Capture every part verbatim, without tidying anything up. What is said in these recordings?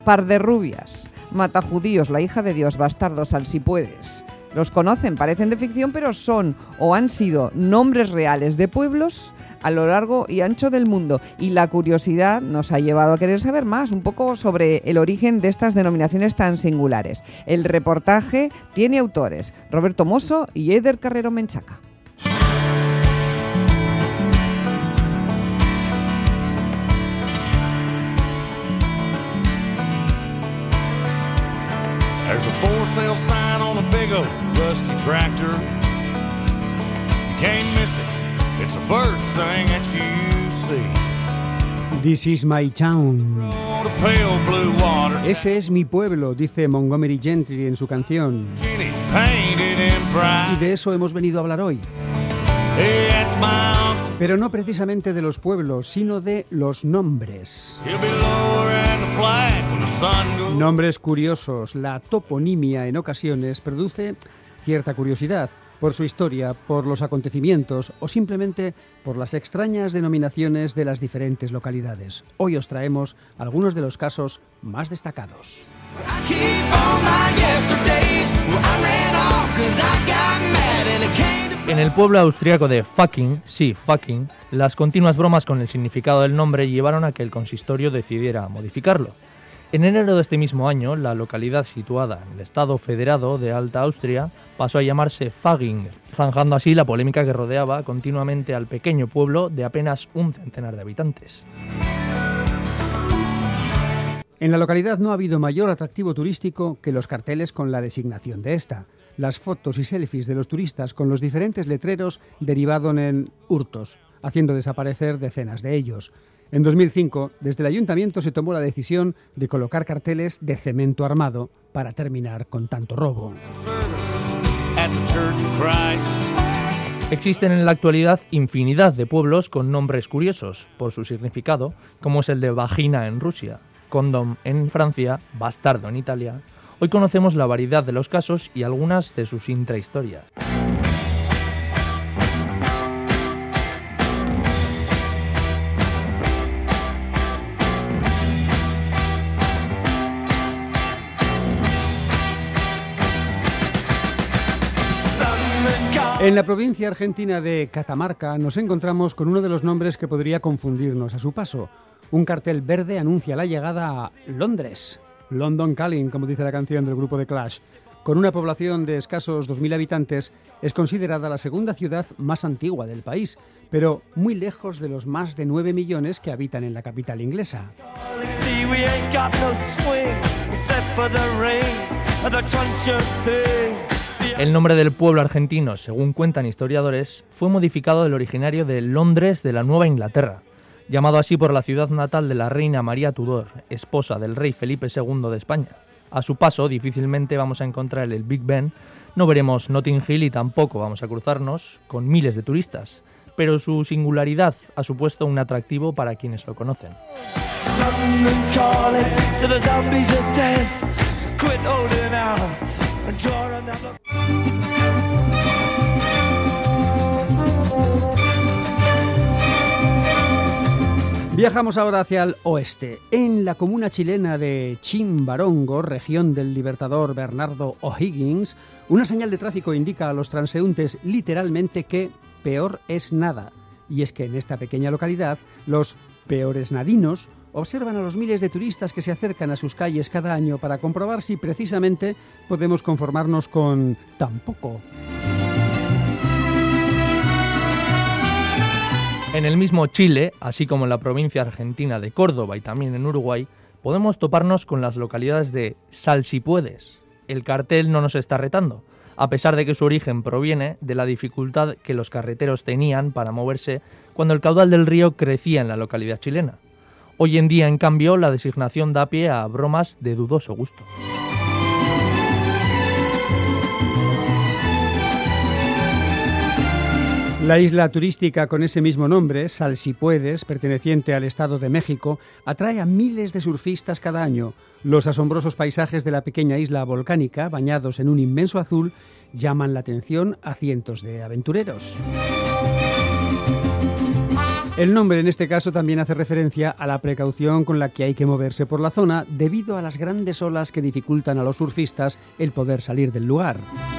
Par de rubias, mata judíos, la hija de Dios, bastardo, sal si puedes. Los conocen, parecen de ficción, pero son o han sido nombres reales de pueblos a lo largo y ancho del mundo. Y la curiosidad nos ha llevado a querer saber más, un poco sobre el origen de estas denominaciones tan singulares. El reportaje tiene autores, Roberto Mosso y Eder Carrero Menchaca. There's a for sale sign on a big old rusty tractor. You can't miss it. It's the first thing that you see. This is my town. Ese es mi pueblo, dice Montgomery Gentry en su canción. Y de eso hemos venido a hablar hoy. Pero no precisamente de los pueblos, sino de los nombres. Nombres curiosos. La toponimia en ocasiones produce cierta curiosidad por su historia, por los acontecimientos o simplemente por las extrañas denominaciones de las diferentes localidades. Hoy os traemos algunos de los casos más destacados. En el pueblo austriaco de Fucking, sí, Fucking, las continuas bromas con el significado del nombre llevaron a que el consistorio decidiera modificarlo. En enero de este mismo año, la localidad situada en el estado federado de Alta Austria pasó a llamarse Faging, zanjando así la polémica que rodeaba continuamente al pequeño pueblo de apenas un centenar de habitantes. En la localidad no ha habido mayor atractivo turístico que los carteles con la designación de esta. Las fotos y selfies de los turistas con los diferentes letreros derivaron en hurtos, haciendo desaparecer decenas de ellos. En dos mil cinco, desde el ayuntamiento se tomó la decisión de colocar carteles de cemento armado para terminar con tanto robo. Existen en la actualidad infinidad de pueblos con nombres curiosos por su significado, como es el de vagina en Rusia, condom en Francia, bastardo en Italia. Hoy conocemos la variedad de los casos y algunas de sus intrahistorias. En la provincia argentina de Catamarca nos encontramos con uno de los nombres que podría confundirnos a su paso. Un cartel verde anuncia la llegada a Londres, London Calling, como dice la canción del grupo The Clash. Con una población de escasos dos mil habitantes, es considerada la segunda ciudad más antigua del país, pero muy lejos de los más de nueve millones que habitan en la capital inglesa. El nombre del pueblo argentino, según cuentan historiadores, fue modificado del originario de Londres de la Nueva Inglaterra, llamado así por la ciudad natal de la reina María Tudor, esposa del rey Felipe segundo de España. A su paso, difícilmente vamos a encontrar el Big Ben, no veremos Notting Hill y tampoco vamos a cruzarnos con miles de turistas, pero su singularidad ha supuesto un atractivo para quienes lo conocen. Viajamos ahora hacia el oeste. En la comuna chilena de Chimbarongo, región del libertador Bernardo O'Higgins, una señal de tráfico indica a los transeúntes literalmente que peor es nada. Y es que en esta pequeña localidad, los peores nadinos observan a los miles de turistas que se acercan a sus calles cada año para comprobar si precisamente podemos conformarnos con tan poco. En el mismo Chile, así como en la provincia argentina de Córdoba y también en Uruguay, podemos toparnos con las localidades de Sal si puedes. El cartel no nos está retando, a pesar de que su origen proviene de la dificultad que los carreteros tenían para moverse cuando el caudal del río crecía en la localidad chilena. Hoy en día, en cambio, la designación da pie a bromas de dudoso gusto. La isla turística con ese mismo nombre, Sal si puedes, perteneciente al Estado de México, atrae a miles de surfistas cada año. Los asombrosos paisajes de la pequeña isla volcánica, bañados en un inmenso azul, llaman la atención a cientos de aventureros. El nombre en este caso también hace referencia a la precaución con la que hay que moverse por la zona debido a las grandes olas que dificultan a los surfistas el poder salir del lugar.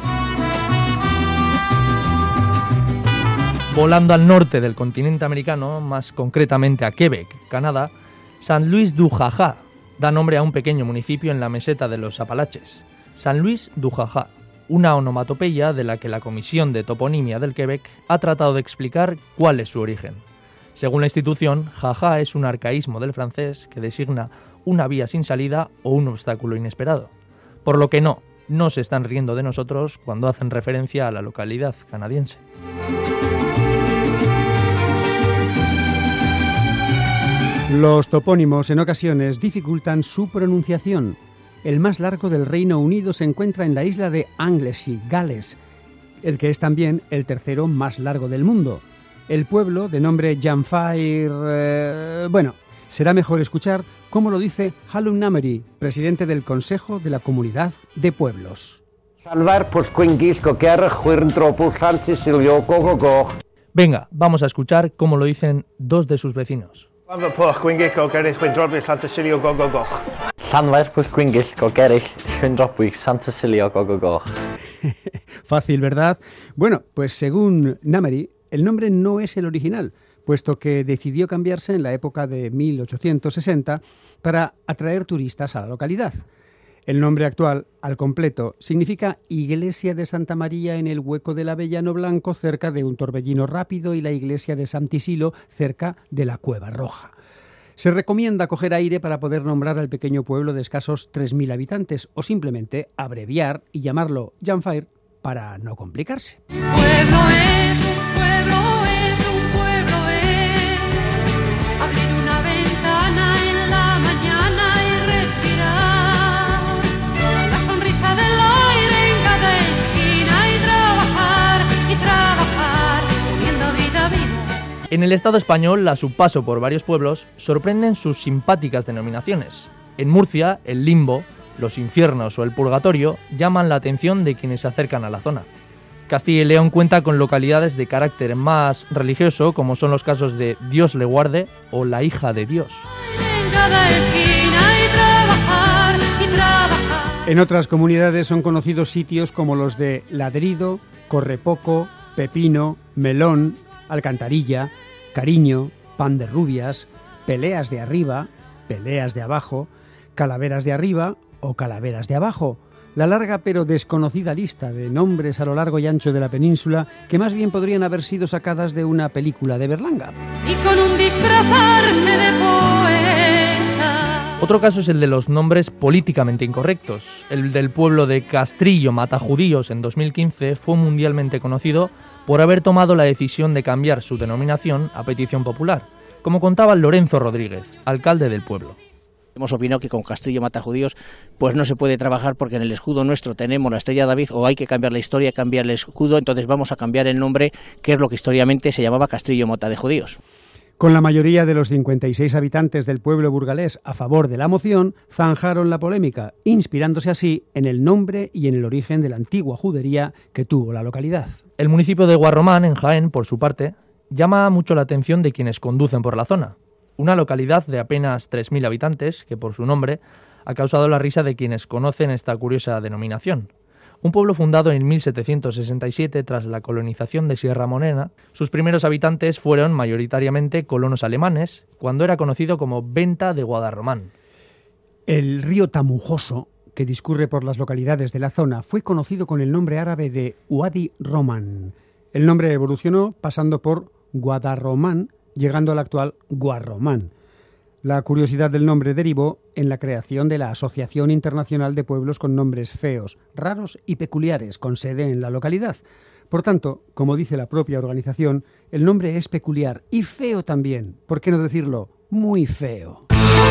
Volando al norte del continente americano, más concretamente a Quebec, Canadá, San Luis du Jaja da nombre a un pequeño municipio en la meseta de los Apalaches. San Luis du Jaja, una onomatopeya de la que la Comisión de Toponimia del Quebec ha tratado de explicar cuál es su origen. Según la institución, jaja es un arcaísmo del francés que designa una vía sin salida o un obstáculo inesperado. Por lo que no, no se están riendo de nosotros cuando hacen referencia a la localidad canadiense. Los topónimos en ocasiones dificultan su pronunciación. El más largo del Reino Unido se encuentra en la isla de Anglesey, Gales, el que es también el tercero más largo del mundo. El pueblo, de nombre Llanfair... Eh, bueno, será mejor escuchar cómo lo dice Halun Namery, presidente del Consejo de la Comunidad de Pueblos. Venga, vamos a escuchar cómo lo dicen dos de sus vecinos. Fácil, ¿verdad? Bueno, pues según Namery, el nombre no es el original, puesto que decidió cambiarse en la época de mil ochocientos sesenta para atraer turistas a la localidad. El nombre actual, al completo, significa Iglesia de Santa María en el hueco del Avellano Blanco, cerca de un torbellino rápido, y la Iglesia de Santisilo, cerca de la Cueva Roja. Se recomienda coger aire para poder nombrar al pequeño pueblo de escasos tres mil habitantes, o simplemente abreviar y llamarlo Llanfair para no complicarse. Pueblo es un pueblo, es un pueblo, es abrir una ventana en la mañana y respirar la sonrisa del aire en cada esquina y trabajar, y trabajar, poniendo vida a vida. En el Estado español, a su paso por varios pueblos, sorprenden sus simpáticas denominaciones. En Murcia, el Limbo, los infiernos o el purgatorio llaman la atención de quienes se acercan a la zona. Castilla y León cuenta con localidades de carácter más religioso, como son los casos de Dios le guarde o la hija de Dios. En cada esquina y trabajar, y trabajar. En otras comunidades son conocidos sitios como los de Ladrido, Correpoco, Pepino, Melón, Alcantarilla, Cariño, Pan de Rubias, Peleas de Arriba, Peleas de Abajo, Calaveras de Arriba o Calaveras de Abajo. La larga pero desconocida lista de nombres a lo largo y ancho de la península que más bien podrían haber sido sacadas de una película de Berlanga. Y con un disfrazarse de poeta. Otro caso es el de los nombres políticamente incorrectos. El del pueblo de Castrillo Matajudíos en dos mil quince fue mundialmente conocido por haber tomado la decisión de cambiar su denominación a petición popular, como contaba Lorenzo Rodríguez, alcalde del pueblo. Hemos opinado que con Castrillo Matajudíos pues no se puede trabajar porque en el escudo nuestro tenemos la estrella de David, o hay que cambiar la historia, cambiar el escudo, entonces vamos a cambiar el nombre, que es lo que históricamente se llamaba Castrillo Mota de Judíos. Con la mayoría de los cincuenta y seis habitantes del pueblo burgalés a favor de la moción, zanjaron la polémica, inspirándose así en el nombre y en el origen de la antigua judería que tuvo la localidad. El municipio de Guarromán, en Jaén, por su parte, llama mucho la atención de quienes conducen por la zona. Una localidad de apenas tres mil habitantes, que por su nombre ha causado la risa de quienes conocen esta curiosa denominación. Un pueblo fundado en mil setecientos sesenta y siete tras la colonización de Sierra Morena, sus primeros habitantes fueron mayoritariamente colonos alemanes, cuando era conocido como Venta de Guadarromán. El río Tamujoso, que discurre por las localidades de la zona, fue conocido con el nombre árabe de Wadi Roman. El nombre evolucionó pasando por Guadarromán, llegando al actual Guarromán. La curiosidad del nombre derivó en la creación de la Asociación Internacional de Pueblos con Nombres Feos, Raros y Peculiares, con sede en la localidad. Por tanto, como dice la propia organización, el nombre es peculiar y feo también, ¿por qué no decirlo? Muy feo.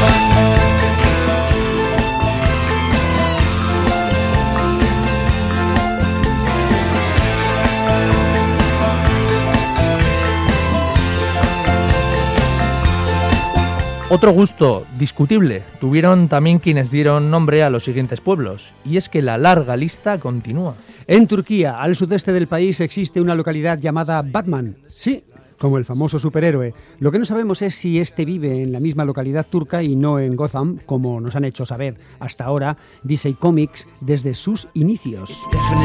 Otro gusto discutible tuvieron también quienes dieron nombre a los siguientes pueblos, y es que la larga lista continúa. En Turquía, al sudeste del país, existe una localidad llamada Batman. Sí, como el famoso superhéroe. Lo que no sabemos es si este vive en la misma localidad turca y no en Gotham, como nos han hecho saber hasta ahora D C Comics desde sus inicios.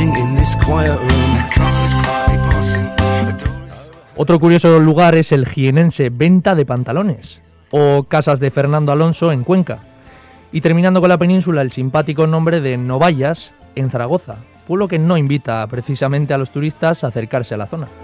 Otro curioso lugar es el jienense Venta de Pantalones, o Casas de Fernando Alonso en Cuenca. Y terminando con la península, el simpático nombre de Novallas en Zaragoza, pueblo que no invita precisamente a los turistas a acercarse a la zona.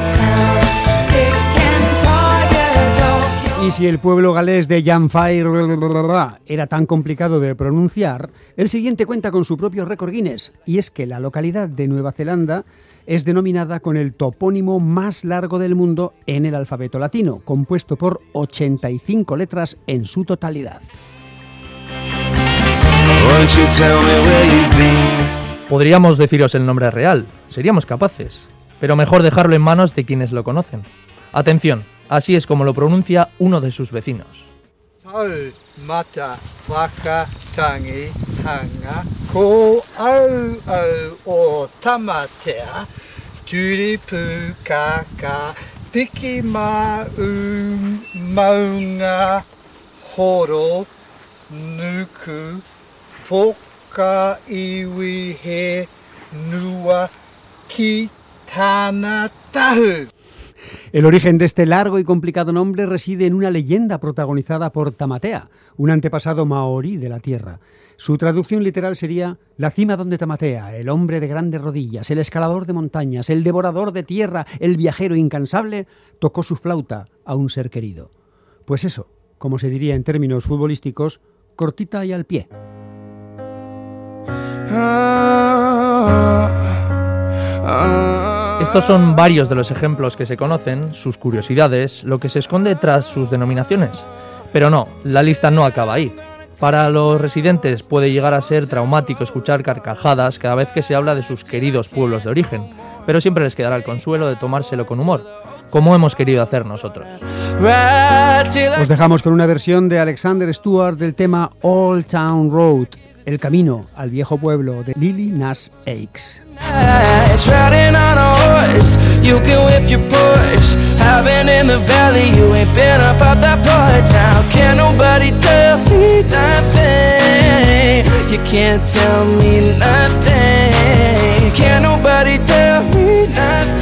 Y si el pueblo galés de Llanfair era tan complicado de pronunciar, el siguiente cuenta con su propio récord Guinness, y es que la localidad de Nueva Zelanda es denominada con el topónimo más largo del mundo en el alfabeto latino, compuesto por ochenta y cinco letras en su totalidad. Podríamos deciros el nombre real, seríamos capaces, pero mejor dejarlo en manos de quienes lo conocen. Atención, así es como lo pronuncia uno de sus vecinos. El origen de este largo y complicado nombre reside en una leyenda protagonizada por Tamatea, un antepasado maorí de la tierra. Su traducción literal sería la cima donde Tamatea, el hombre de grandes rodillas, el escalador de montañas, el devorador de tierra, el viajero incansable, tocó su flauta a un ser querido. Pues eso, como se diría en términos futbolísticos, cortita y al pie. Estos son varios de los ejemplos que se conocen, sus curiosidades, lo que se esconde tras sus denominaciones. Pero no, la lista no acaba ahí. Para los residentes puede llegar a ser traumático escuchar carcajadas cada vez que se habla de sus queridos pueblos de origen, pero siempre les quedará el consuelo de tomárselo con humor, como hemos querido hacer nosotros. Os dejamos con una versión de Alexander Stewart del tema Old Town Road, el camino al viejo pueblo de Lil Nas X. It's riding on a horse, you can whip your Porsche. I've been in the valley, you ain't been up out that porch. How can nobody tell me nothing? You can't tell me nothing. Can't nobody tell me nothing.